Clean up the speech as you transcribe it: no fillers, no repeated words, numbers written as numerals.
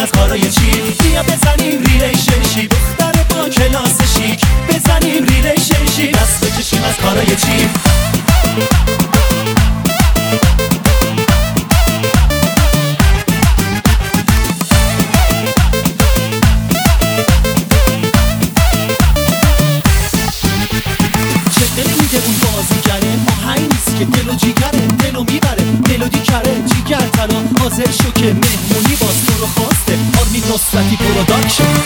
از کارای چی. بیا بزنیم ریلیشنشیپ، دختر با کلاس شیک. بزنیم ریلیشنشیپ، دست بکشیم از کارای چی. میده اون بازیگره، آهنگ نیست که دل و جیگره. دلو میبره ملودی کره، جیگر ترا حاضر شو که مهمونی باز تو رو خواسته. آرمین نصرتی پروداکشن.